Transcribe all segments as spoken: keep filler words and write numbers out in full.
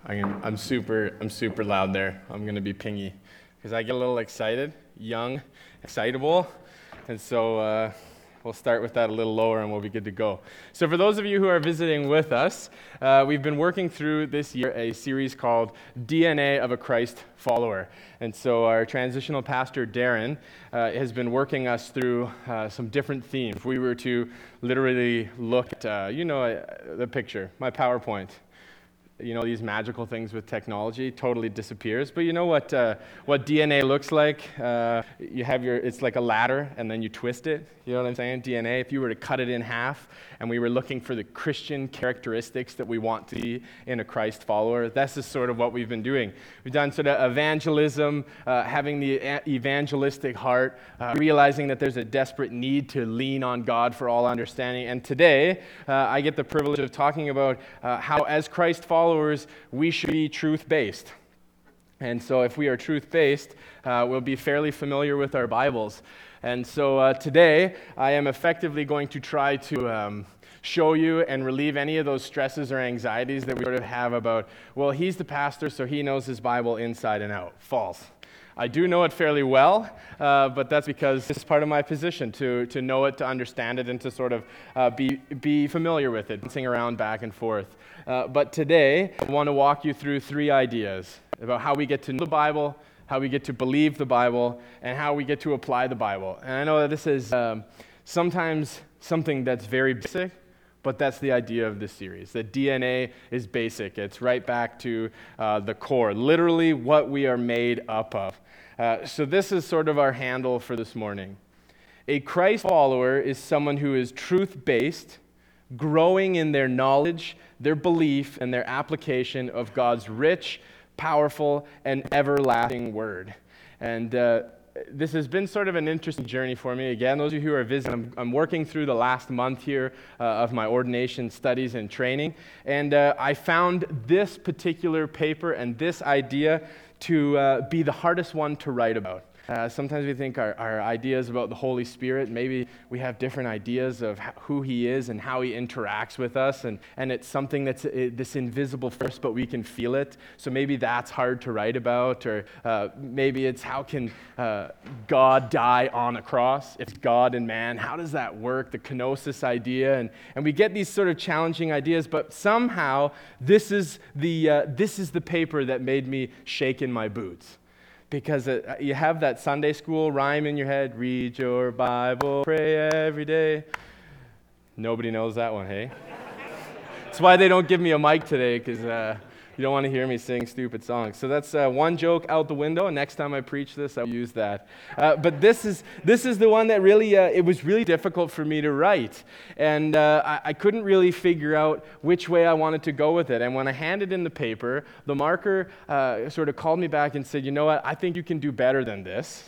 I'm, I'm super, I'm super loud there. I'm gonna be pingy because I get a little excited, young, excitable, and so uh, we'll start with that a little lower and we'll be good to go. So for those of you who are visiting with us, uh, we've been working through this year a series called D N A of a Christ Follower. And so our transitional pastor, Darren, uh, has been working us through uh, some different themes. If we were to literally look at, uh, you know, uh, the picture, my PowerPoint. You know, these magical things with technology totally disappears. But you know what uh, what D N A looks like? Uh, you have your, it's like a ladder, and then you twist it. You know what I'm saying? D N A, if you were to cut it in half, and we were looking for the Christian characteristics that we want to see in a Christ follower, this is sort of what we've been doing. We've done sort of evangelism, uh, having the evangelistic heart, uh, realizing that there's a desperate need to lean on God for all understanding. And today, uh, I get the privilege of talking about uh, how, as Christ followers, Followers, we should be truth-based. And so if we are truth-based, uh, we'll be fairly familiar with our Bibles. And so uh, today, I am effectively going to try to um, show you and relieve any of those stresses or anxieties that we sort of have about, well, he's the pastor, so he knows his Bible inside and out. False. I do know it fairly well, uh, but that's because it's part of my position to to know it, to understand it, and to sort of uh, be be familiar with it, bouncing around back and forth. Uh, but today, I want to walk you through three ideas about how we get to know the Bible, how we get to believe the Bible, and how we get to apply the Bible. And I know that this is um, sometimes something that's very basic, but that's the idea of this series. That D N A is basic. It's right back to uh, the core, literally what we are made up of. Uh, so this is sort of our handle for this morning. A Christ follower is someone who is truth-based, growing in their knowledge, their belief, and their application of God's rich, powerful, and everlasting word. And uh, this has been sort of an interesting journey for me. Again, those of you who are visiting, I'm, I'm working through the last month here uh, of my ordination studies and training, and uh, I found this particular paper and this idea to uh, be the hardest one to write about. Uh, sometimes we think our, our ideas about the Holy Spirit, maybe we have different ideas of how, who he is and how he interacts with us, and, and it's something that's uh, this invisible force, but we can feel it. So maybe that's hard to write about, or uh, maybe it's how can uh, God die on a cross? If God and man, how does that work? The kenosis idea, and, and we get these sort of challenging ideas, but somehow this is the uh, this is the paper that made me shake in my boots. Because uh, you have that Sunday school rhyme in your head, read your Bible, pray every day. Nobody knows that one, hey? That's why they don't give me a mic today, because uh, you don't want to hear me sing stupid songs. So that's uh, one joke out the window, and next time I preach this, I'll use that. Uh, but this is this is the one that really, uh, it was really difficult for me to write. And uh, I, I couldn't really figure out which way I wanted to go with it. And when I handed in the paper, the marker uh, sort of called me back and said, you know what, I think you can do better than this.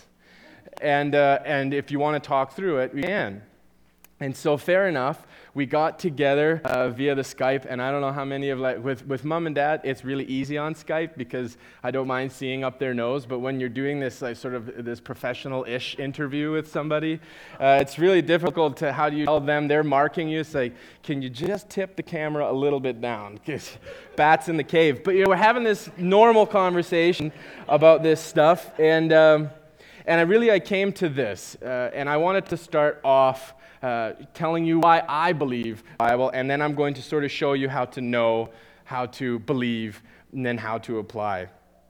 And, uh, and if you want to talk through it, we can. And so fair enough, we got together uh, via the Skype, and I don't know how many of, like, with, with mom and dad, it's really easy on Skype because I don't mind seeing up their nose, but when you're doing this, like, sort of this professional-ish interview with somebody, uh, it's really difficult to, how do you tell them, they're marking you, it's like, can you just tip the camera a little bit down, because bats in the cave. But you know, we're having this normal conversation about this stuff, and, um, and I really, I came to this, uh, and I wanted to start off Uh, telling you why I believe the Bible, and then I'm going to sort of show you how to know, how to believe, and then how to apply.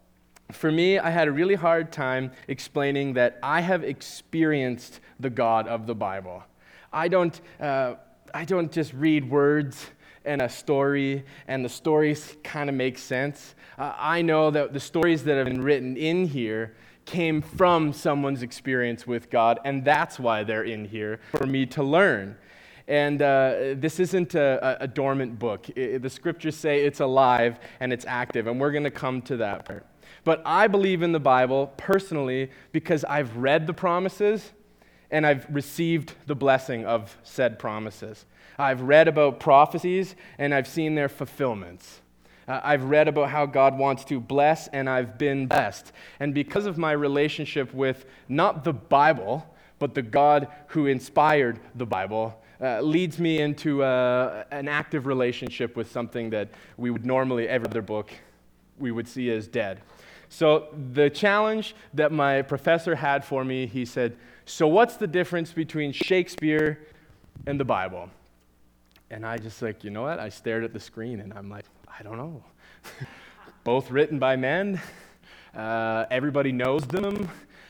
For me, I had a really hard time explaining that I have experienced the God of the Bible. I don't, uh, I don't just read words and a story, and the stories kind of make sense. Uh, I know that the stories that have been written in here came from someone's experience with God, and that's why they're in here, for me to learn. And uh, this isn't a, a dormant book. It, the scriptures say it's alive and it's active, and we're going to come to that part. But I believe in the Bible personally because I've read the promises and I've received the blessing of said promises. I've read about prophecies and I've seen their fulfillments. Uh, I've read about how God wants to bless, and I've been blessed. And because of my relationship with not the Bible, but the God who inspired the Bible, uh, leads me into uh, an active relationship with something that we would normally, every other book, we would see as dead. So the challenge that my professor had for me, he said, so what's the difference between Shakespeare and the Bible? And I just like, you know what? I stared at the screen and I'm like, I don't know. Both written by men. Uh, everybody knows them.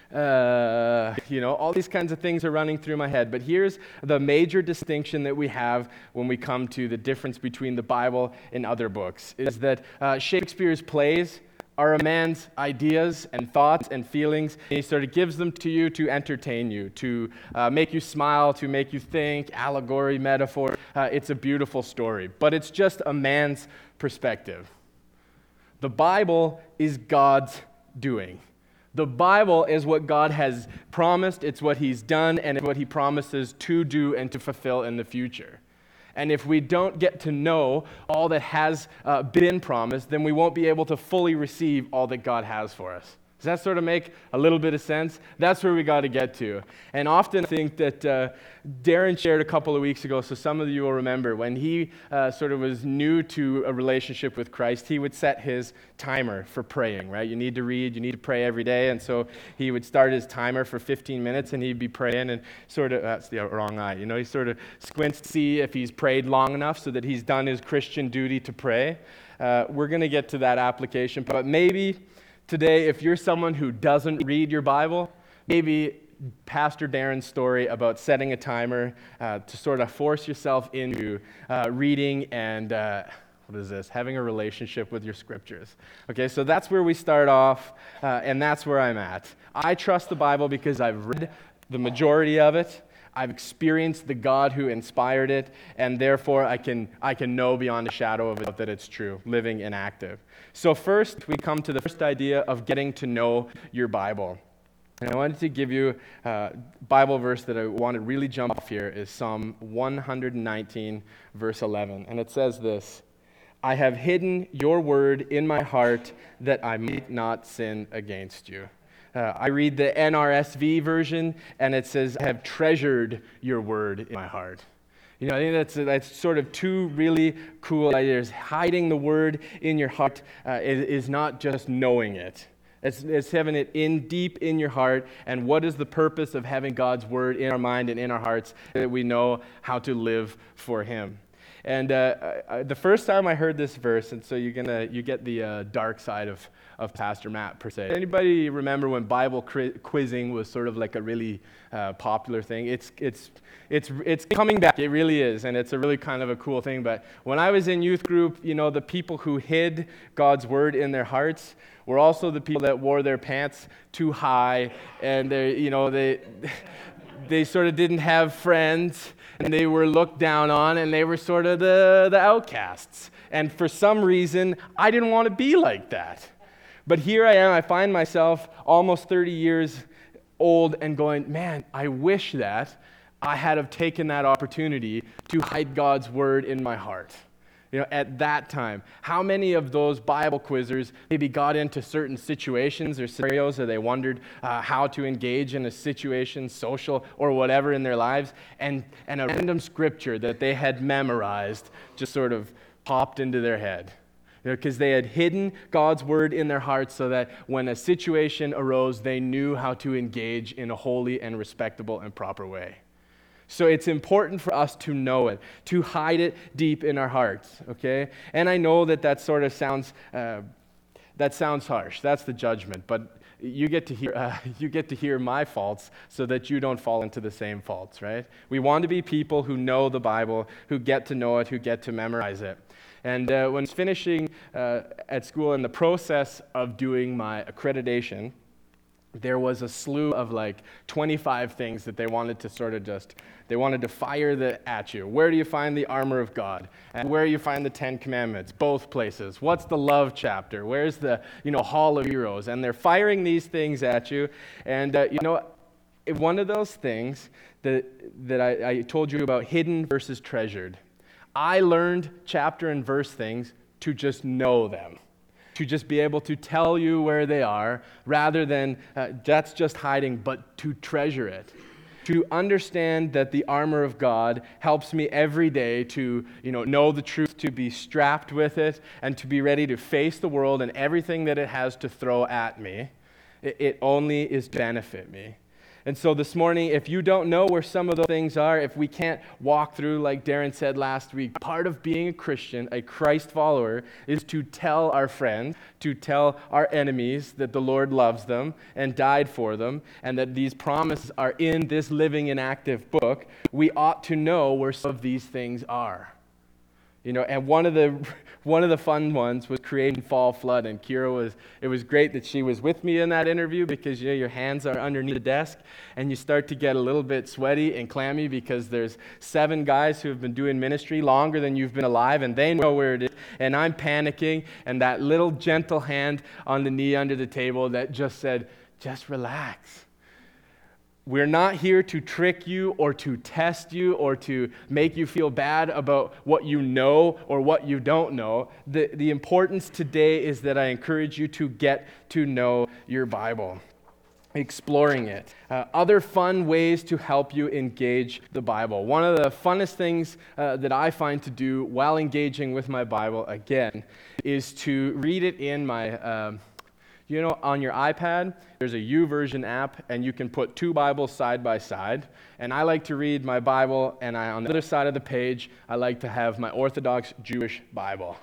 Uh, you know, all these kinds of things are running through my head. But here's the major distinction that we have when we come to the difference between the Bible and other books, is that uh, Shakespeare's plays are a man's ideas and thoughts and feelings. And he sort of gives them to you to entertain you, to uh, make you smile, to make you think, allegory, metaphor. Uh, it's a beautiful story, but it's just a man's perspective. The Bible is God's doing. The Bible is what God has promised, it's what he's done, and it's what he promises to do and to fulfill in the future. And if we don't get to know all that has uh, been promised, then we won't be able to fully receive all that God has for us. Does that sort of make a little bit of sense? That's where we got to get to. And often I think that uh, Darren shared a couple of weeks ago, so some of you will remember, when he uh, sort of was new to a relationship with Christ, he would set his timer for praying, right? You need to read, you need to pray every day, and so he would start his timer for fifteen minutes, and he'd be praying, and sort of, that's the wrong eye, you know, he sort of squints to see if he's prayed long enough so that he's done his Christian duty to pray. Uh, we're going to get to that application, but maybe today, if you're someone who doesn't read your Bible, maybe Pastor Darren's story about setting a timer uh, to sort of force yourself into uh, reading and, uh, what is this, having a relationship with your scriptures. Okay, so that's where we start off, uh, and that's where I'm at. I trust the Bible because I've read the majority of it. I've experienced the God who inspired it, and therefore I can I can know beyond a shadow of a doubt that it's true, living and active. So first, we come to the first idea of getting to know your Bible. And I wanted to give you a Bible verse that I want to really jump off here is Psalm one nineteen, verse eleven. And it says this, I have hidden your word in my heart that I might not sin against you. Uh, I read the N R S V version, and it says, I have treasured your word in my heart. You know, I think that's that's sort of two really cool ideas. Hiding the word in your heart uh, is, is not just knowing it. It's, it's having it in deep in your heart. And what is the purpose of having God's word in our mind and in our hearts? That we know how to live for him. And uh, I, the first time I heard this verse, and so you're gonna you get the uh, dark side of, of Pastor Matt per se. Anybody remember when Bible quizzing was sort of like a really uh, popular thing? It's it's it's it's coming back. It really is, and it's a really kind of a cool thing. But when I was in youth group, you know, the people who hid God's word in their hearts were also the people that wore their pants too high, and they you know they they sort of didn't have friends. And they were looked down on, and they were sort of the, the outcasts. And for some reason, I didn't want to be like that. But here I am, I find myself almost thirty years old and going, man, I wish that I had have taken that opportunity to hide God's word in my heart. You know, at that time, how many of those Bible quizzers maybe got into certain situations or scenarios, or they wondered uh, how to engage in a situation, social or whatever in their lives, and, and a random scripture that they had memorized just sort of popped into their head. You know, because they had hidden God's word in their hearts so that when a situation arose, they knew how to engage in a holy and respectable and proper way. So it's important for us to know it, to hide it deep in our hearts, okay? And I know that that sort of sounds, uh, that sounds harsh. That's the judgment. But you get to hear, uh, you get to hear my faults so that you don't fall into the same faults, right? We want to be people who know the Bible, who get to know it, who get to memorize it. And uh, when I was finishing uh, at school in the process of doing my accreditation, there was a slew of like twenty-five things that they wanted to sort of just, they wanted to fire the, at you. Where do you find the armor of God? And where do you find the Ten Commandments? Both places. What's the love chapter? Where's the, you know, Hall of Heroes? And they're firing these things at you. And, uh, you know, one of those things that, that I, I told you about, hidden versus treasured. I learned chapter and verse things to just know them. To just be able to tell you where they are, rather than uh, that's just hiding, but to treasure it. To understand that the armor of God helps me every day to, you know, know the truth, to be strapped with it, and to be ready to face the world and everything that it has to throw at me. It, it only is to benefit me. And so this morning, if you don't know where some of those things are, if we can't walk through, like Darren said last week, part of being a Christian, a Christ follower, is to tell our friends, to tell our enemies that the Lord loves them and died for them, and that these promises are in this living and active book. We ought to know where some of these things are. You know, and one of the one of the fun ones was creating fall flood, and Kira was, it was great that she was with me in that interview, because, you know, your hands are underneath the desk, and you start to get a little bit sweaty and clammy, because there's seven guys who have been doing ministry longer than you've been alive, and they know where it is, and I'm panicking, and that little gentle hand on the knee under the table that just said, just relax. We're not here to trick you or to test you or to make you feel bad about what you know or what you don't know. The, the importance today is that I encourage you to get to know your Bible, exploring it. Uh, other fun ways to help you engage the Bible. One of the funnest things uh, that I find to do while engaging with my Bible, again, is to read it in my... Um, You know, on your iPad, there's a YouVersion app, and you can put two Bibles side by side. And I like to read my Bible, and I, on the other side of the page, I like to have my Orthodox Jewish Bible.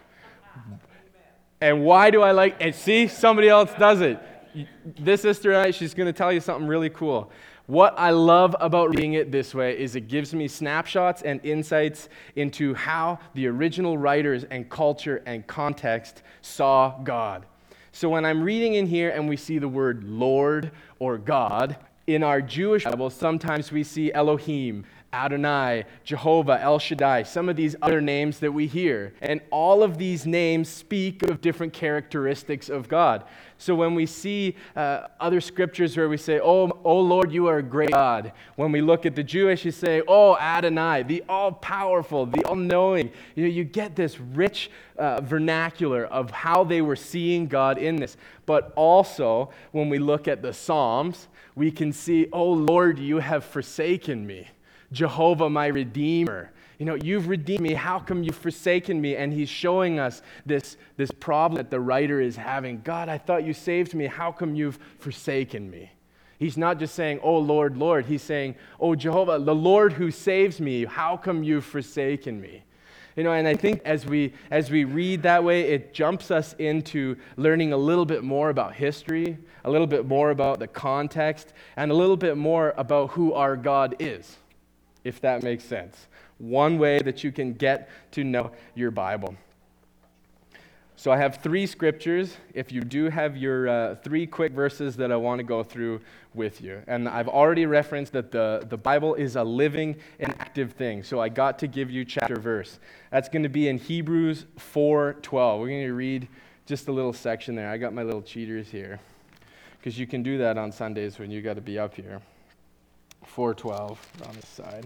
And why do I like, and see, somebody else does it. This sister and I, she's going to tell you something really cool. What I love about reading it this way is it gives me snapshots and insights into how the original writers and culture and context saw God. So when I'm reading in here and we see the word Lord or God, in our Jewish Bible, sometimes we see Elohim, Adonai, Jehovah, El Shaddai, some of these other names that we hear. And all of these names speak of different characteristics of God. So when we see uh, other scriptures where we say, oh, oh Lord, you are a great God. When we look at the Jewish, you say, oh, Adonai, the all-powerful, the all-knowing. You know, you get this rich uh, vernacular of how they were seeing God in this. But also, when we look at the Psalms, we can see, oh Lord, you have forsaken me. Jehovah, my Redeemer. You know, you've redeemed me. How come you've forsaken me? And he's showing us this, this problem that the writer is having. God, I thought you saved me. How come you've forsaken me? He's not just saying, oh, Lord, Lord. He's saying, oh, Jehovah, the Lord who saves me. How come you've forsaken me? You know, and I think as we as we read that way, it jumps us into learning a little bit more about history, a little bit more about the context, and a little bit more about who our God is, if that makes sense. One way that you can get to know your Bible. So I have three scriptures. If you do have your uh, three quick verses that I want to go through with you. And I've already referenced that the, the Bible is a living and active thing. So I got to give you chapter verse. That's going to be in Hebrews four twelve. We're going to read just a little section there. I got my little cheaters here. Because you can do that on Sundays when you got to be up here. four twelve on this side.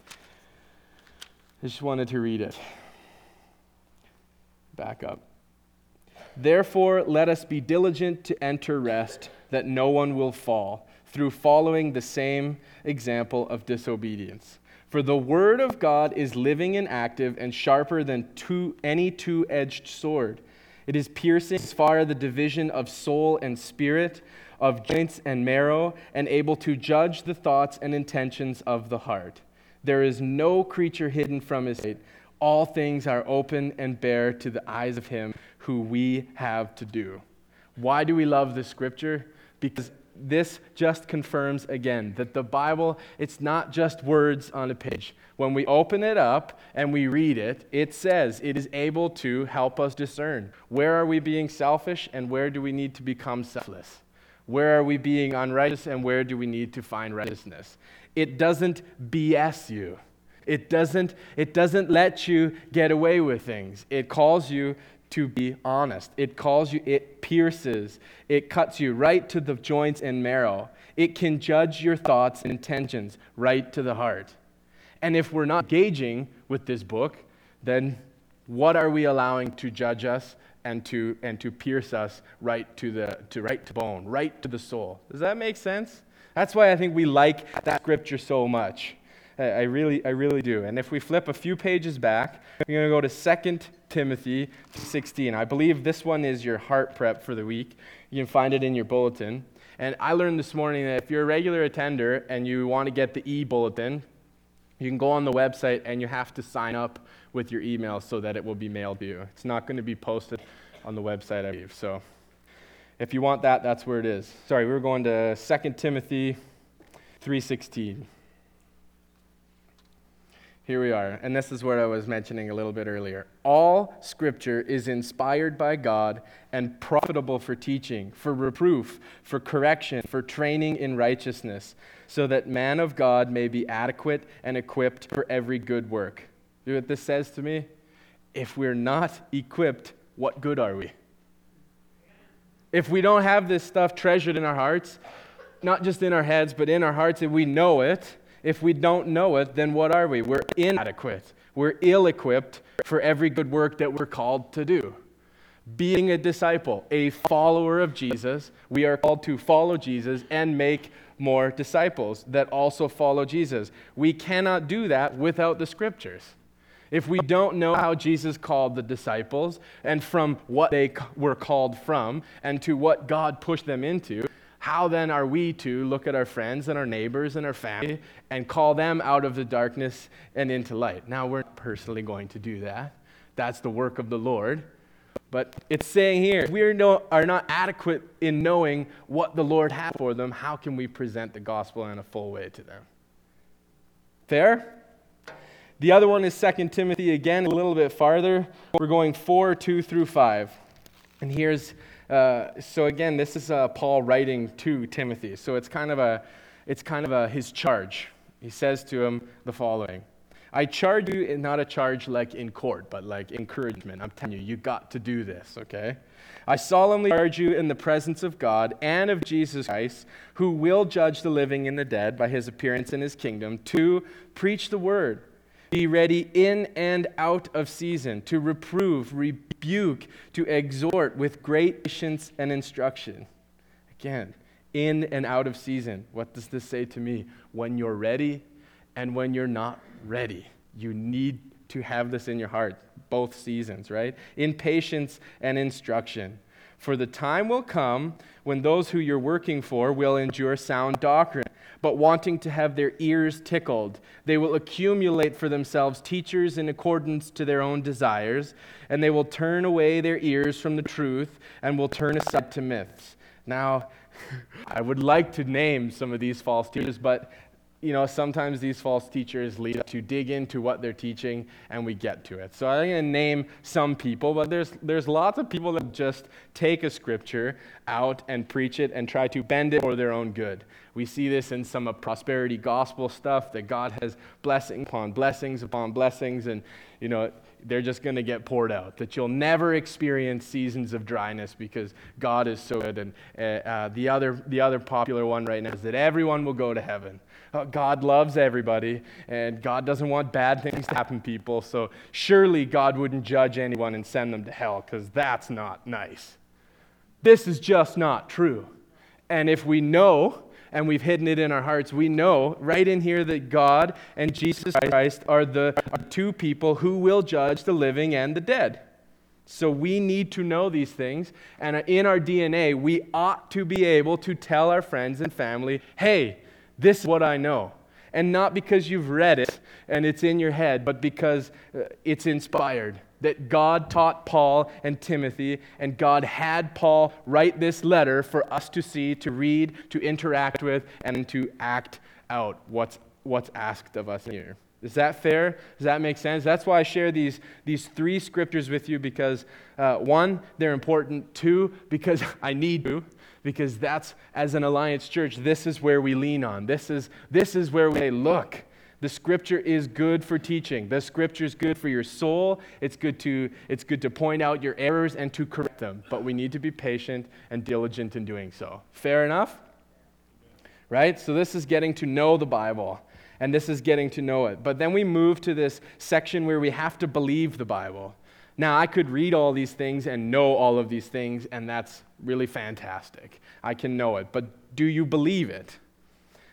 I just wanted to read it. Back up. Therefore, let us be diligent to enter rest, that no one will fall, through following the same example of disobedience. For the word of God is living and active and sharper than two, any two-edged sword. It is piercing as far as the division of soul and spirit, of joints and marrow, and able to judge the thoughts and intentions of the heart. There is no creature hidden from his sight. All things are open and bare to the eyes of him who we have to do. Why do we love this scripture? Because this just confirms again that the Bible, it's not just words on a page. When we open it up and we read it, it says it is able to help us discern. Where are we being selfish and where do we need to become selfless? Where are we being unrighteous and where do we need to find righteousness? It doesn't B S you. It doesn't, it doesn't let you get away with things. It calls you to be honest. It calls you, it pierces, it cuts you right to the joints and marrow. It can judge your thoughts and intentions right to the heart. And if we're not engaging with this book, then what are we allowing to judge us and to and to pierce us right to the to right to bone, right to the soul? Does that make sense? That's why I think we like that scripture so much. I I really, I really do. And if we flip a few pages back, we're going to go to Second Timothy sixteen. I believe this one is your heart prep for the week. You can find it in your bulletin. And I learned this morning that if you're a regular attender and you want to get the e-bulletin, you can go on the website and you have to sign up with your email so that it will be mailed to you. It's not going to be posted on the website, I believe. So if you want that, that's where it is. Sorry, we were going to Second Timothy three sixteen. Here we are, and this is what I was mentioning a little bit earlier. All Scripture is inspired by God and profitable for teaching, for reproof, for correction, for training in righteousness, so that man of God may be adequate and equipped for every good work. You know what this says to me? If we're not equipped, what good are we? If we don't have this stuff treasured in our hearts, not just in our heads, but in our hearts, if we know it, if we don't know it, then what are we? We're inadequate. We're ill-equipped for every good work that we're called to do. Being a disciple, a follower of Jesus, we are called to follow Jesus and make more disciples that also follow Jesus. We cannot do that without the Scriptures. If we don't know how Jesus called the disciples and from what they were called from and to what God pushed them into, how then are we to look at our friends and our neighbors and our family and call them out of the darkness and into light? Now, we're not personally going to do that. That's the work of the Lord. But it's saying here, if we no, are not adequate in knowing what the Lord has for them, how can we present the gospel in a full way to them? Fair? The other one is Second Timothy, again, a little bit farther. We're going four, two through five. And here's Uh, so again, this is uh, Paul writing to Timothy. So it's kind of a, it's kind of a, his charge. He says to him the following: I charge you, not a charge like in court, but like encouragement. I'm telling you, you got to do this, okay? I solemnly charge you in the presence of God and of Jesus Christ, who will judge the living and the dead by his appearance in his kingdom, to preach the word. Be ready in and out of season, to reprove, rebuke, to exhort with great patience and instruction. Again, in and out of season. What does this say to me? When you're ready and when you're not ready. You need to have this in your heart, both seasons, right? In patience and instruction. For the time will come when those who you're working for will endure sound doctrine, but wanting to have their ears tickled, they will accumulate for themselves teachers in accordance to their own desires, and they will turn away their ears from the truth and will turn aside to myths. Now, I would like to name some of these false teachers, but you know, sometimes these false teachers lead us to dig into what they're teaching, and we get to it. So I'm going to name some people, but there's there's lots of people that just take a scripture out and preach it and try to bend it for their own good. We see this in some of prosperity gospel stuff, that God has blessing upon blessings upon blessings, and you know, they're just going to get poured out, that you'll never experience seasons of dryness because God is so good. And uh, uh, the other the other popular one right now is that everyone will go to heaven. Uh, God loves everybody, and God doesn't want bad things to happen to people, so surely God wouldn't judge anyone and send them to hell, because that's not nice. This is just not true. And if we know, and we've hidden it in our hearts, we know right in here that God and Jesus Christ are the are two people who will judge the living and the dead. So we need to know these things, and in our D N A, we ought to be able to tell our friends and family, hey, this is what I know. And not because you've read it and it's in your head, but because it's inspired. That God taught Paul and Timothy, and God had Paul write this letter for us to see, to read, to interact with, and to act out what's what's asked of us here. Is that fair? Does that make sense? That's why I share these, these three scriptures with you, because uh, one, they're important. Two, because I need to. Because that's, as an Alliance church, this is where we lean on. This is this is where we say, look, the scripture is good for teaching. The scripture is good for your soul. It's good to it's good to point out your errors and to correct them. But we need to be patient and diligent in doing so. Fair enough? Right? So this is getting to know the Bible, and this is getting to know it. But then we move to this section where we have to believe the Bible. Now, I could read all these things and know all of these things, and that's really fantastic. I can know it. But do you believe it?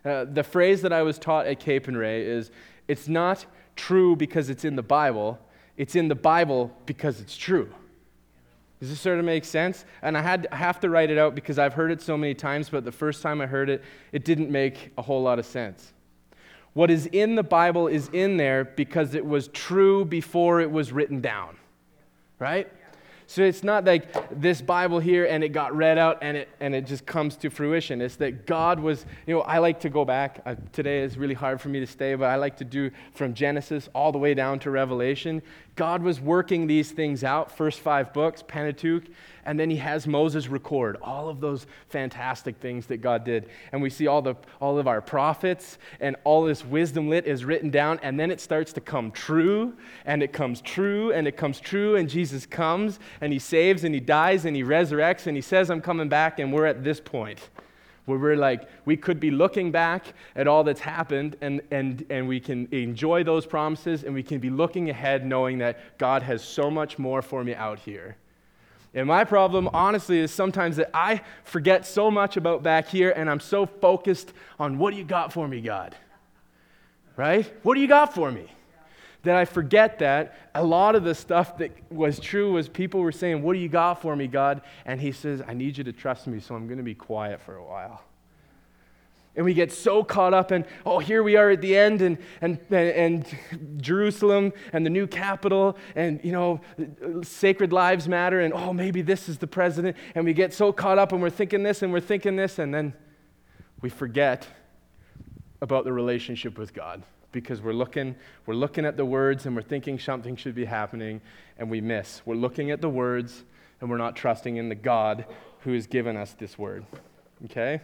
Uh, the phrase that I was taught at Cape and Ray is, it's not true because it's in the Bible, it's in the Bible because it's true. Does this sort of make sense? And I had I have to write it out because I've heard it so many times, but the first time I heard it, it didn't make a whole lot of sense. What is in the Bible is in there because it was true before it was written down, right? So it's not like this Bible here and it got read out and it and it just comes to fruition. It's that God was, you know, I like to go back. I, today is really hard for me to stay, but I like to do from Genesis all the way down to Revelation. God was working these things out, first five books, Pentateuch, and then he has Moses record all of those fantastic things that God did. And we see all the all of our prophets and all this wisdom lit is written down, and then it starts to come true, and it comes true, and it comes true, and Jesus comes, and he saves, and he dies, and he resurrects, and he says, I'm coming back, and we're at this point where we're like, we could be looking back at all that's happened, and, and, and we can enjoy those promises, and we can be looking ahead knowing that God has so much more for me out here. And my problem, honestly, is sometimes that I forget so much about back here, and I'm so focused on what do you got for me, God? Right? What do you got for me? That I forget that a lot of the stuff that was true was people were saying, what do you got for me, God? And he says, I need you to trust me, so I'm going to be quiet for a while. And we get so caught up in, oh, here we are at the end, and and and Jerusalem and the new capital, and, you know, sacred lives matter, and, oh, maybe this is the president. And we get so caught up, and we're thinking this, and we're thinking this, and then we forget about the relationship with God. Because we're looking, we're looking at the words and we're thinking something should be happening, and we miss. We're looking at the words and we're not trusting in the God who has given us this word. Okay?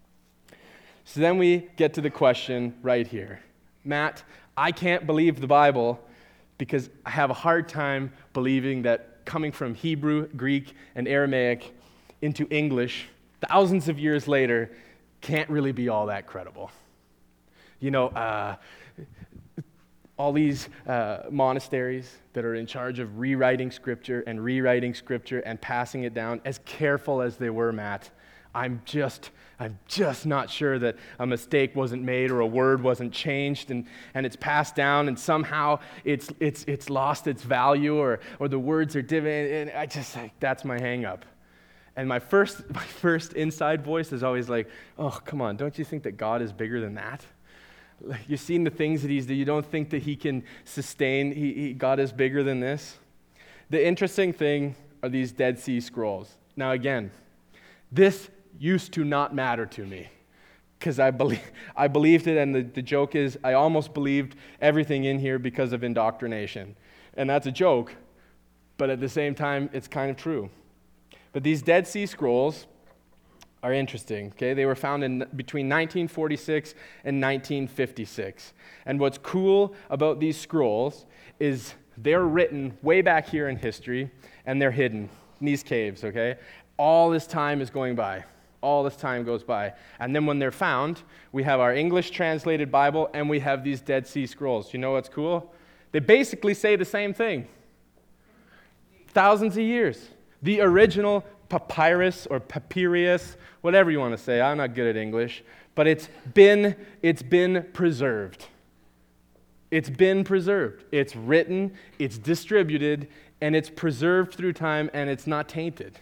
So then we get to the question right here. Matt, I can't believe the Bible because I have a hard time believing that coming from Hebrew, Greek, and Aramaic into English thousands of years later can't really be all that credible. You know, uh, all these uh, monasteries that are in charge of rewriting Scripture and rewriting Scripture and passing it down, as careful as they were, Matt, I'm just, I'm just not sure that a mistake wasn't made or a word wasn't changed, and, and it's passed down, and somehow it's it's it's lost its value, or or the words are different. And I just like that's my hang-up. And my first my first inside voice is always like, oh, come on, don't you think that God is bigger than that? You've seen the things that he's done. You don't think that he can sustain. He, he, God is bigger than this. The interesting thing are these Dead Sea Scrolls. Now again, this used to not matter to me because I, belie- I believed it, and the, the joke is I almost believed everything in here because of indoctrination. And that's a joke, but at the same time, it's kind of true. But these Dead Sea Scrolls are interesting, okay? They were found in between nineteen forty-six and nineteen fifty-six. And what's cool about these scrolls is they're written way back here in history, and they're hidden in these caves, okay? All this time is going by. All this time goes by. And then when they're found, we have our English translated Bible, and we have these Dead Sea Scrolls. You know what's cool? They basically say the same thing. Thousands of years. The original papyrus or papyrus, whatever you want to say. I'm not good at English, but it's been it's been preserved. It's been preserved. It's written, it's distributed, and it's preserved through time, and it's not tainted.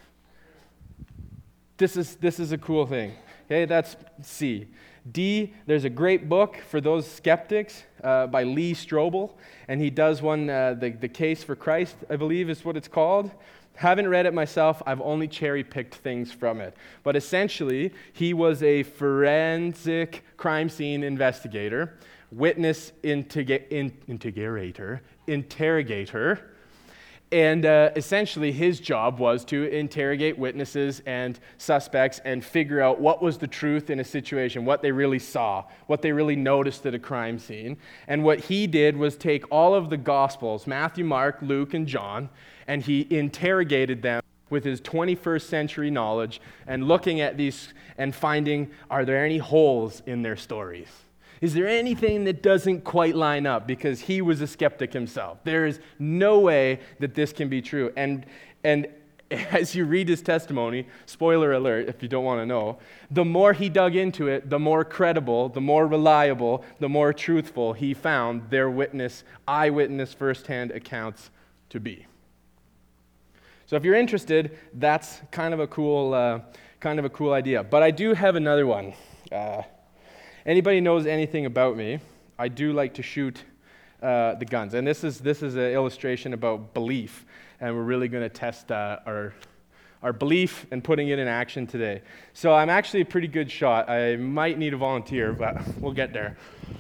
This is this is a cool thing. Okay, that's C. D, there's a great book for those skeptics uh, by Lee Strobel, and he does one, uh, the, the Case for Christ, I believe is what it's called. Haven't read it myself. I've only cherry-picked things from it. But essentially, he was a forensic crime scene investigator, witness interga- in, interrogator, interrogator, and uh, essentially his job was to interrogate witnesses and suspects and figure out what was the truth in a situation, what they really saw, what they really noticed at a crime scene. And what he did was take all of the Gospels, Matthew, Mark, Luke, and John, and he interrogated them with his twenty-first century knowledge and looking at these and finding, are there any holes in their stories? Is there anything that doesn't quite line up? Because he was a skeptic himself. There is no way that this can be true. And and as you read his testimony, spoiler alert if you don't want to know, the more he dug into it, the more credible, the more reliable, the more truthful he found their witness, eyewitness, firsthand accounts to be. So if you're interested, that's kind of a cool, uh, kind of a cool idea. But I do have another one. Uh, anybody knows anything about me? I do like to shoot uh, the guns, and this is this is an illustration about belief. And we're really going to test uh, our our belief and putting it in action today. So I'm actually a pretty good shot. I might need a volunteer, but we'll get there.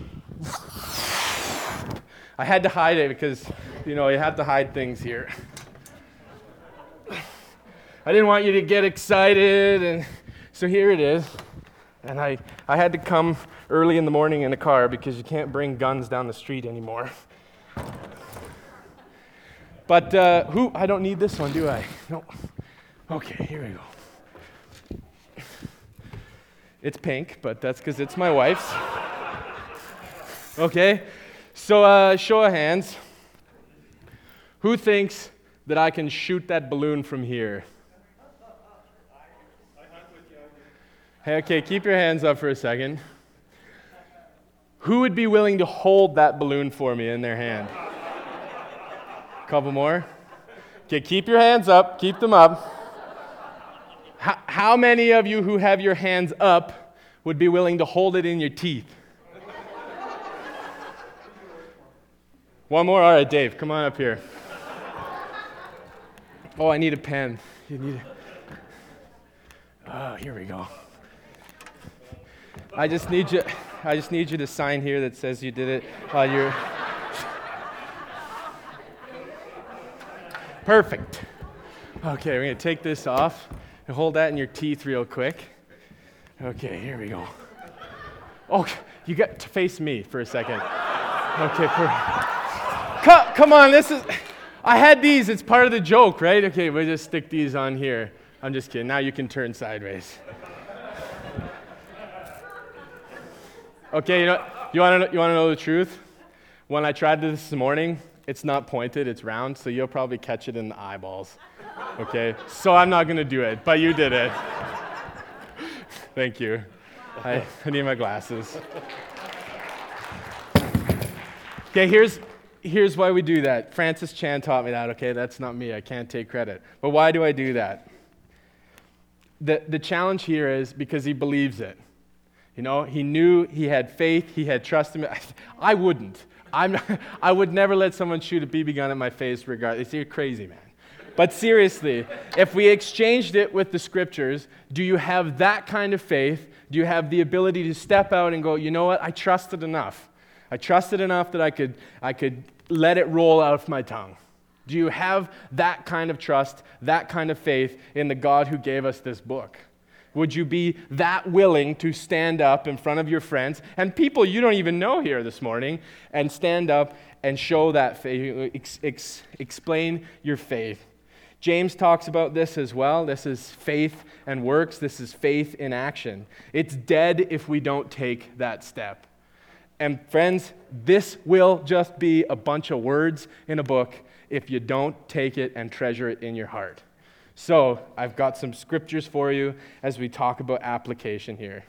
I had to hide it because, you know, you have to hide things here. I didn't want you to get excited, and so here it is. And I, I had to come early in the morning in a car because you can't bring guns down the street anymore. But uh, who? I don't need this one, do I? No. Okay, here we go. It's pink, but that's because it's my wife's. Okay, so uh, show of hands. Who thinks that I can shoot that balloon from here? Hey, okay, keep your hands up for a second. Who would be willing to hold that balloon for me in their hand? Couple more. Okay, keep your hands up. Keep them up. How, how many of you who have your hands up would be willing to hold it in your teeth? One more. All right, Dave, come on up here. Oh, I need a pen. You need a... Oh, here we go. I just need you. I just need you to sign here that says you did it while you're. Perfect. Okay, we're going to take this off and hold that in your teeth real quick. Okay, here we go. Oh, you got to face me for a second. Okay, come, come on, this is, I had these, it's part of the joke, right? Okay, we'll just stick these on here. I'm just kidding, now you can turn sideways. Okay, you know, you want to you want to know the truth? When I tried this this morning, it's not pointed, it's round, so you'll probably catch it in the eyeballs. Okay? So I'm not going to do it, but you did it. Thank you. I, I need my glasses. Okay, here's here's why we do that. Francis Chan taught me that, okay? That's not me. I can't take credit. But why do I do that? The the challenge here is because he believes it. You know, he knew, he had faith, he had trust in me. I wouldn't. I'm not, I would never let someone shoot a B B gun at my face regardless. You're crazy, man. But seriously, if we exchanged it with the scriptures, do you have that kind of faith? Do you have the ability to step out and go, you know what, I trusted enough. I trusted enough that I could, I could let it roll out of my tongue. Do you have that kind of trust, that kind of faith in the God who gave us this book? Would you be that willing to stand up in front of your friends and people you don't even know here this morning and stand up and show that faith, ex, ex, explain your faith? James talks about this as well. This is faith and works. This is faith in action. It's dead if we don't take that step. And friends, this will just be a bunch of words in a book if you don't take it and treasure it in your heart. So, I've got some scriptures for you as we talk about application here.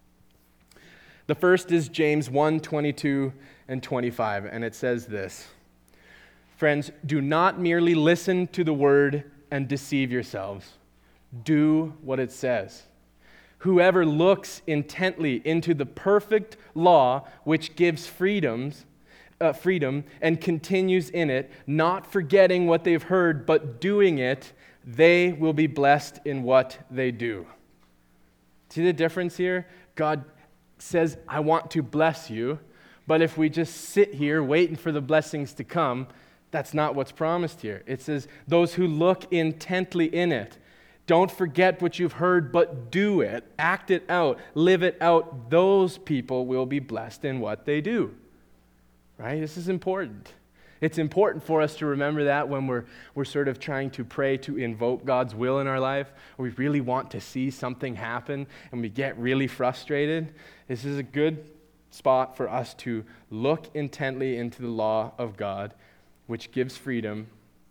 The first is James one, twenty-two and twenty-five, and it says this. Friends, do not merely listen to the word and deceive yourselves. Do what it says. Whoever looks intently into the perfect law which gives freedoms, uh, freedom and continues in it, not forgetting what they've heard, but doing it, they will be blessed in what they do. See the difference here? God says, I want to bless you, but if we just sit here waiting for the blessings to come, that's not what's promised here. It says, those who look intently in it, don't forget what you've heard, but do it, act it out, live it out, those people will be blessed in what they do. Right? This is important. It's important for us to remember that when we're we're sort of trying to pray to invoke God's will in our life, or we really want to see something happen and we get really frustrated. This is a good spot for us to look intently into the law of God, which gives freedom,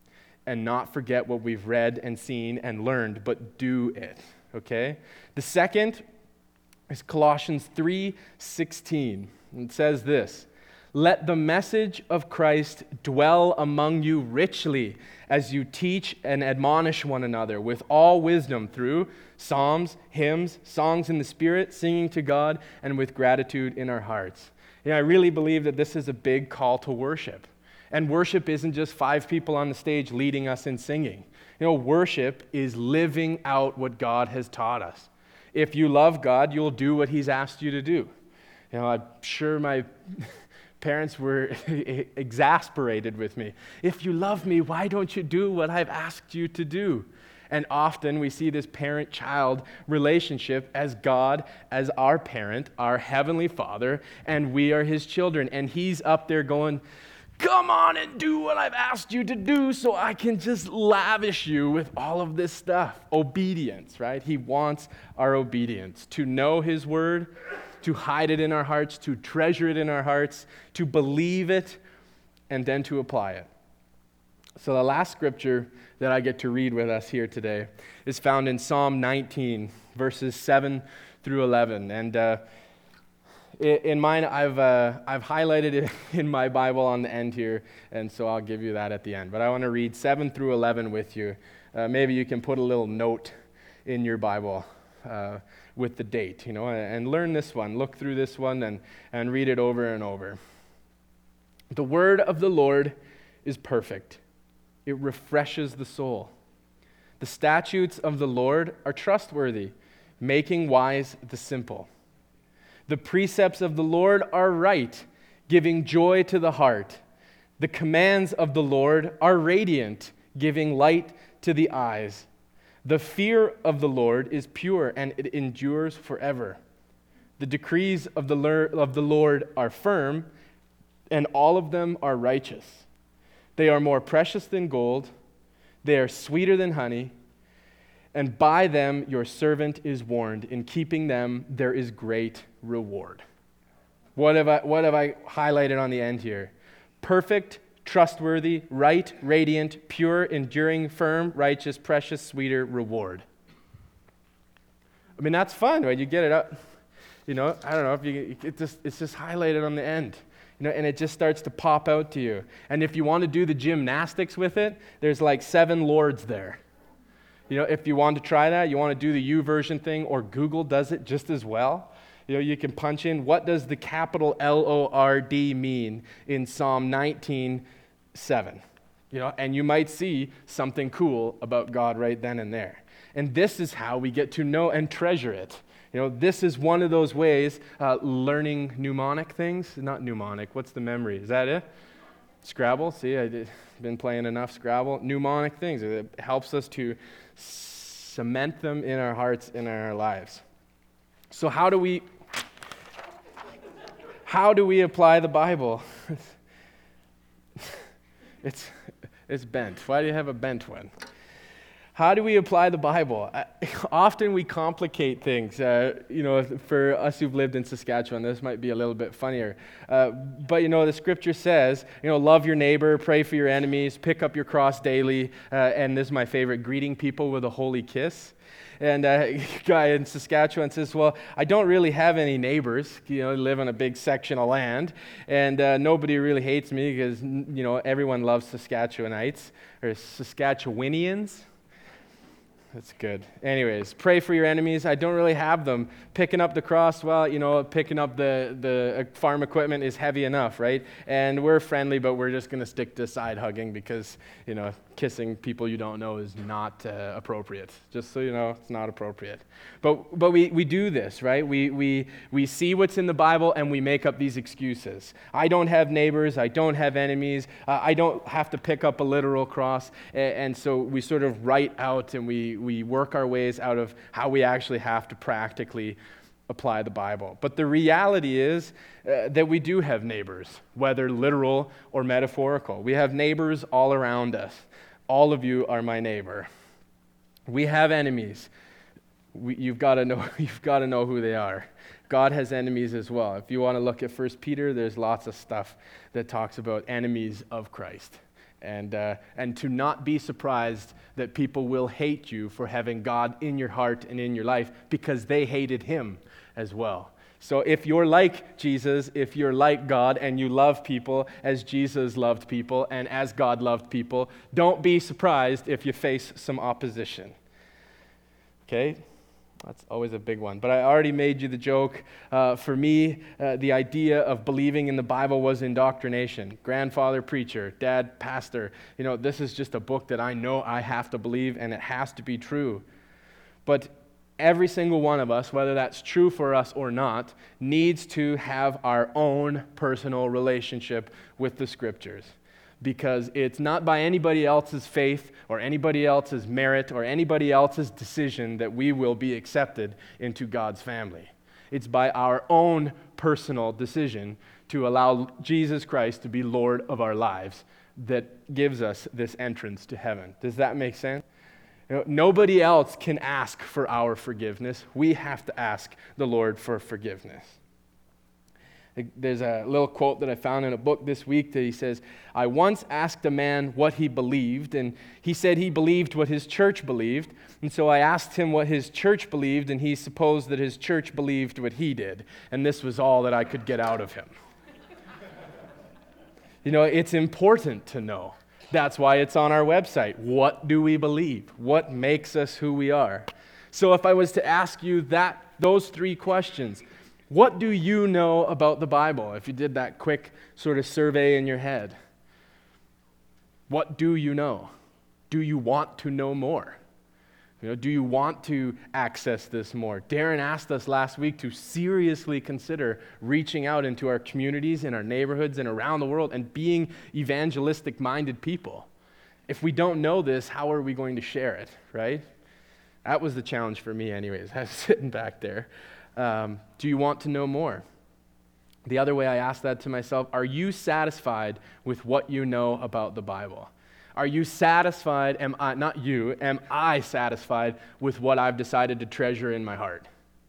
and not forget what we've read and seen and learned, but do it, okay? The second is Colossians three sixteen. It says this, "Let the message of Christ dwell among you richly as you teach and admonish one another with all wisdom through psalms, hymns, songs in the Spirit, singing to God, and with gratitude in our hearts." You know, I really believe that this is a big call to worship. And worship isn't just five people on the stage leading us in singing. You know, worship is living out what God has taught us. If you love God, you'll do what he's asked you to do. You know, I'm sure my parents were exasperated with me. If you love me, why don't you do what I've asked you to do? And often we see this parent-child relationship as God, as our parent, our heavenly Father, and we are his children. And he's up there going, come on and do what I've asked you to do so I can just lavish you with all of this stuff. Obedience, right? He wants our obedience, to know his word, to hide it in our hearts, to treasure it in our hearts, to believe it, and then to apply it. So the last scripture that I get to read with us here today is found in Psalm nineteen, verses seven through eleven. And uh, in mine, I've uh, I've highlighted it in my Bible on the end here, and so I'll give you that at the end. But I want to read seven through eleven with you. Uh, maybe you can put a little note in your Bible uh, with the date, you know, and learn this one. Look through this one and, and read it over and over. The word of the Lord is perfect. It refreshes the soul. The statutes of the Lord are trustworthy, making wise the simple. The precepts of the Lord are right, giving joy to the heart. The commands of the Lord are radiant, giving light to the eyes. The fear of the Lord is pure, and it endures forever. The decrees of the of the Lord are firm, and all of them are righteous. They are more precious than gold. They are sweeter than honey. And by them your servant is warned. In keeping them there is great reward. What have I, what have I highlighted on the end here? Perfect, trustworthy, right, radiant, pure, enduring, firm, righteous, precious, sweeter reward. I mean, that's fun, right? You get it up. You know, I don't know if you it just it's just highlighted on the end. You know, and it just starts to pop out to you. And if you want to do the gymnastics with it, there's like seven lords there. You know, if you want to try that, you want to do the YouVersion thing, or Google does it just as well. You know, you can punch in, what does the capital L O R D mean in Psalm nineteen seven? You know, and you might see something cool about God right then and there. And this is how we get to know and treasure it. You know, this is one of those ways, uh, learning mnemonic things. Not mnemonic, what's the memory? Is that it? Scrabble, see, I've been playing enough Scrabble. Mnemonic things, it helps us to cement them in our hearts, in our lives. So how do we, how do we apply the Bible? it's, it's bent. Why do you have a bent one? How do we apply the Bible? Uh, often we complicate things. Uh, you know, for us who've lived in Saskatchewan, this might be a little bit funnier. Uh, but, you know, the scripture says, you know, love your neighbor, pray for your enemies, pick up your cross daily, uh, and this is my favorite, greeting people with a holy kiss. And a guy in Saskatchewan says, well, I don't really have any neighbors. You know, I live on a big section of land, and uh, nobody really hates me because, you know, everyone loves Saskatchewanites, or Saskatchewanians. That's good. Anyways, pray for your enemies. I don't really have them. Picking up the cross, well, you know, picking up the, the farm equipment is heavy enough, right? And we're friendly, but we're just going to stick to side hugging because, you know, kissing people you don't know is not uh, appropriate. Just so you know, it's not appropriate. But but we, we do this, right? We, we, we see what's in the Bible and we make up these excuses. I don't have neighbors. I don't have enemies. Uh, I don't have to pick up a literal cross. And, and so we sort of write out and we we work our ways out of how we actually have to practically apply the Bible. But the reality is uh, that we do have neighbors, whether literal or metaphorical. We have neighbors all around us. All of you are my neighbor. We have enemies. We, you've got to know. You've got to know who they are. God has enemies as well. If you want to look at First Peter, there's lots of stuff that talks about enemies of Christ. and uh, and to not be surprised that people will hate you for having God in your heart and in your life, because they hated him as well. So if you're like Jesus, if you're like God, and you love people as Jesus loved people and as God loved people, don't be surprised if you face some opposition. Okay? That's always a big one. But I already made you the joke. Uh, for me, uh, the idea of believing in the Bible was indoctrination. Grandfather preacher, dad pastor. You know, this is just a book that I know I have to believe, and it has to be true. But every single one of us, whether that's true for us or not, needs to have our own personal relationship with the Scriptures. Because it's not by anybody else's faith or anybody else's merit or anybody else's decision that we will be accepted into God's family. It's by our own personal decision to allow Jesus Christ to be Lord of our lives that gives us this entrance to heaven. Does that make sense? You know, nobody else can ask for our forgiveness. We have to ask the Lord for forgiveness. There's a little quote that I found in a book this week that he says, I once asked a man what he believed, and he said he believed what his church believed. And so I asked him what his church believed, and he supposed that his church believed what he did. And this was all that I could get out of him. You know, it's important to know. That's why it's on our website. What do we believe? What makes us who we are? So if I was to ask you that, those three questions, what do you know about the Bible? If you did that quick sort of survey in your head, what do you know? Do you want to know more? You know, do you want to access this more? Darren asked us last week to seriously consider reaching out into our communities, in our neighborhoods, and around the world, and being evangelistic-minded people. If we don't know this, how are we going to share it, right? That was the challenge for me anyways. I was sitting back there. Um, do you want to know more? The other way I asked that to myself, are you satisfied with what you know about the Bible? Are you satisfied, am I, not you, am I satisfied with what I've decided to treasure in my heart?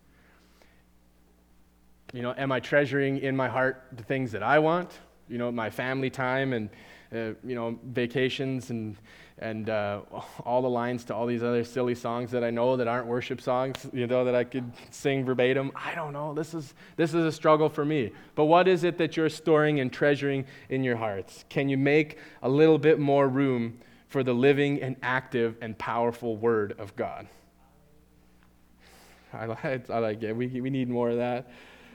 You know, am I treasuring in my heart the things that I want? You know, my family time and, uh, you know, vacations and and uh, all the lines to all these other silly songs that I know that aren't worship songs, you know, that I could sing verbatim. I don't know. This is this is a struggle for me. But what is it that you're storing and treasuring in your hearts? Can you make a little bit more room for the living and active and powerful Word of God? I like, I like it. We we need more of that.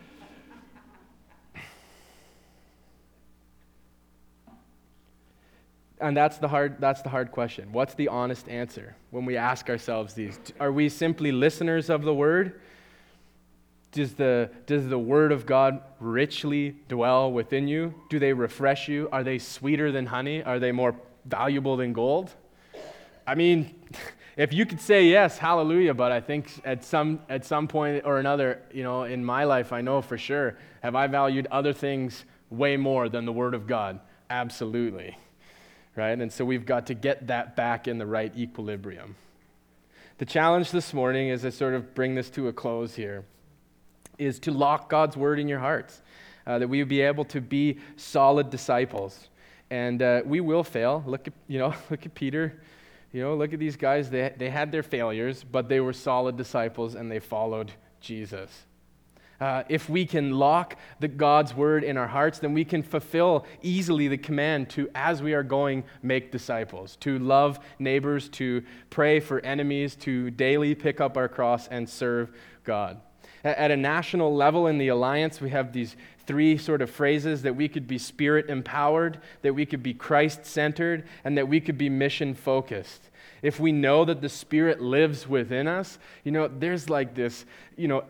And that's the hard that's the hard question. What's the honest answer when we ask ourselves these? Are we simply listeners of the Word? Does the does the Word of God richly dwell within you? Do they refresh you? Are they sweeter than honey? Are they more valuable than gold? I mean, if you could say yes, hallelujah, but I think at some at some point or another, you know, in my life, I know for sure, have I valued other things way more than the Word of God? Absolutely. Right? And so we've got to get that back in the right equilibrium. The challenge this morning, as I sort of bring this to a close here, is to lock God's Word in your hearts, uh, that we would be able to be solid disciples. And uh, we will fail. Look at, you know, look at Peter. You know, look at these guys. They they had their failures, but they were solid disciples, and they followed Jesus. Uh, if we can lock the God's Word in our hearts, then we can fulfill easily the command to, as we are going, make disciples, to love neighbors, to pray for enemies, to daily pick up our cross and serve God. At a national level in the Alliance, we have these three sort of phrases that we could be Spirit-empowered, that we could be Christ-centered, and that we could be mission-focused. If we know that the Spirit lives within us, you know, there's like this, you know,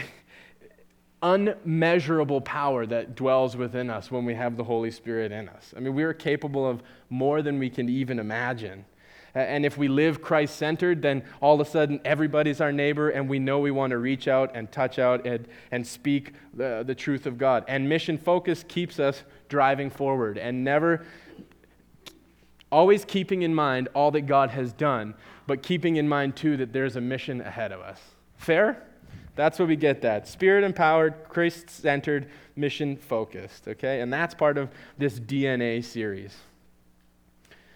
unmeasurable power that dwells within us when we have the Holy Spirit in us. I mean, we are capable of more than we can even imagine. And if we live Christ-centered, then all of a sudden everybody's our neighbor, and we know we want to reach out and touch out and, and speak the, the truth of God. And mission focus keeps us driving forward and never, always keeping in mind all that God has done, but keeping in mind too that there's a mission ahead of us. Fair? That's where we get that. Spirit-empowered, Christ-centered, mission-focused, okay? And that's part of this D N A series.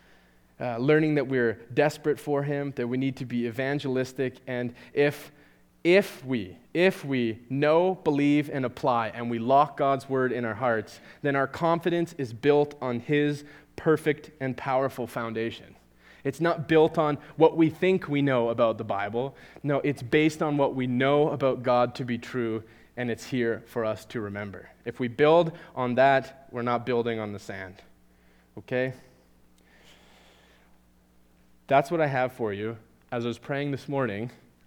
uh, learning that we're desperate for him, that we need to be evangelistic, and if If we, if we know, believe, and apply, and we lock God's word in our hearts, then our confidence is built on his perfect and powerful foundation. It's not built on what we think we know about the Bible. No, it's based on what we know about God to be true, and it's here for us to remember. If we build on that, we're not building on the sand. Okay? That's what I have for you. As I was praying this morning,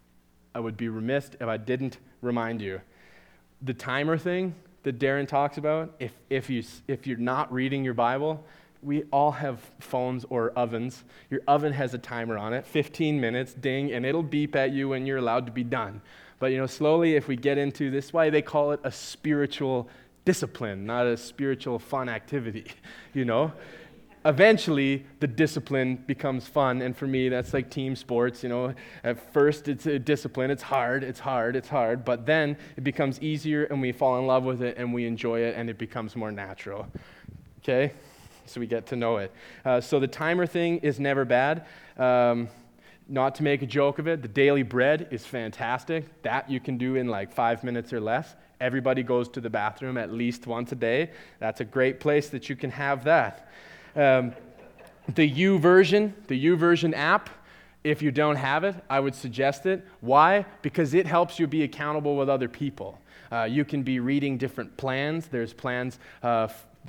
I would be remiss if I didn't remind you. The timer thing that Darren talks about, if if you if you're not reading your Bible, we all have phones or ovens. Your oven has a timer on it, fifteen minutes, ding, and it'll beep at you when you're allowed to be done. But you know, slowly if we get into this, why they call it a spiritual discipline, not a spiritual fun activity, you know? Eventually, the discipline becomes fun, and for me, that's like team sports, you know. At first, it's a discipline, it's hard, it's hard, it's hard, but then it becomes easier, and we fall in love with it, and we enjoy it, and it becomes more natural, okay? So we get to know it. Uh, so the timer thing is never bad. Um, not to make a joke of it, the daily bread is fantastic. That you can do in like five minutes or less. Everybody goes to the bathroom at least once a day. That's a great place that you can have that. Um, the YouVersion, the YouVersion app, if you don't have it, I would suggest it. Why? Because it helps you be accountable with other people. Uh, you can be reading different plans. There's plans uh,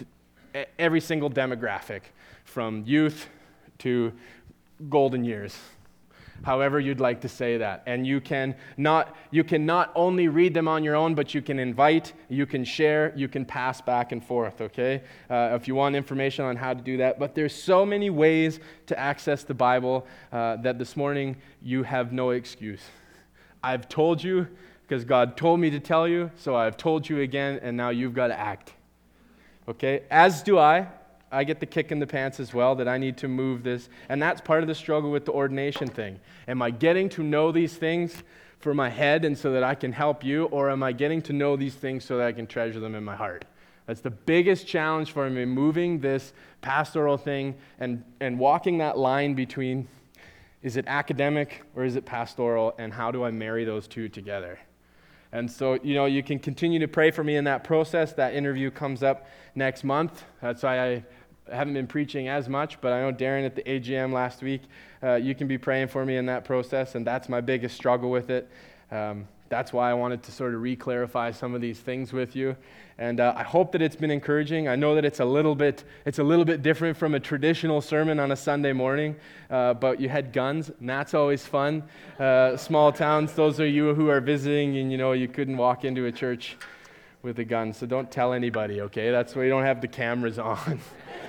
f- every single demographic, from youth to golden years, however you'd like to say that. And you can not you can not only read them on your own, but you can invite, you can share, you can pass back and forth, okay? Uh, if you want information on how to do that. But there's so many ways to access the Bible uh, that this morning you have no excuse. I've told you because God told me to tell you, so I've told you again, and now you've got to act, okay? As do I. I get the kick in the pants as well, that I need to move this. And that's part of the struggle with the ordination thing. Am I getting to know these things for my head and so that I can help you, or am I getting to know these things so that I can treasure them in my heart? That's the biggest challenge for me, moving this pastoral thing and, and walking that line between, is it academic or is it pastoral, and how do I marry those two together? And so, you know, you can continue to pray for me in that process. That interview comes up next month. That's why I haven't been preaching as much, but I know Darren at the A G M last week, uh, you can be praying for me in that process, and that's my biggest struggle with it. Um, that's why I wanted to sort of re-clarify some of these things with you. And uh, I hope that it's been encouraging. I know that it's a little bit it's a little bit different from a traditional sermon on a Sunday morning, uh, but you had guns, and that's always fun. Uh, small towns, those are you who are visiting, and you know you couldn't walk into a church with a gun, so don't tell anybody, okay? That's why you don't have the cameras on.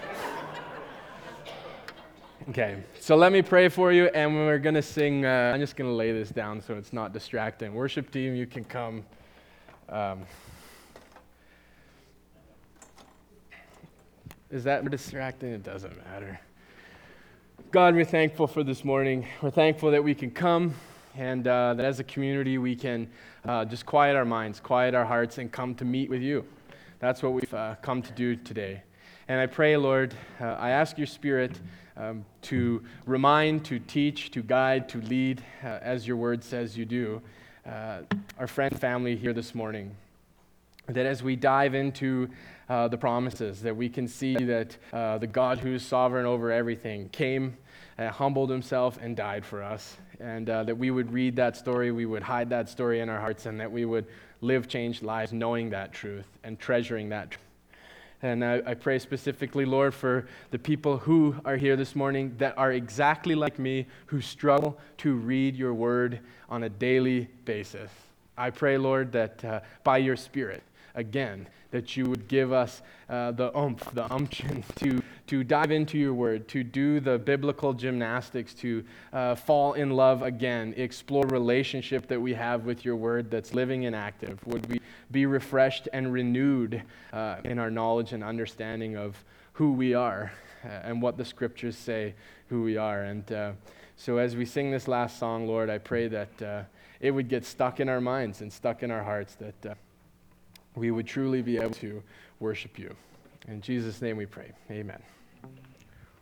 Okay, so let me pray for you, and we're going to sing. Uh, I'm just going to lay this down so it's not distracting. Worship team, you can come. Um, is that distracting? It doesn't matter. God, we're thankful for this morning. We're thankful that we can come, and uh, that as a community we can uh, just quiet our minds, quiet our hearts, and come to meet with you. That's what we've uh, come to do today. And I pray, Lord, uh, I ask your Spirit um, to remind, to teach, to guide, to lead, uh, as your word says you do, uh, our friend family here this morning. That as we dive into uh, the promises, that we can see that uh, the God who is sovereign over everything came, uh, humbled himself, and died for us. And uh, that we would read that story, we would hide that story in our hearts, and that we would live changed lives knowing that truth and treasuring that truth. And I, I pray specifically, Lord, for the people who are here this morning that are exactly like me, who struggle to read your word on a daily basis. I pray, Lord, that uh, by your Spirit, again, that you would give us uh, the oomph, the umption to, to dive into your word, to do the biblical gymnastics, to uh, fall in love again, explore relationship that we have with your word that's living and active. Would we be refreshed and renewed uh, in our knowledge and understanding of who we are uh, and what the scriptures say who we are. And uh, so as we sing this last song, Lord, I pray that uh, it would get stuck in our minds and stuck in our hearts, that uh, we would truly be able to worship you. In Jesus' name we pray. Amen.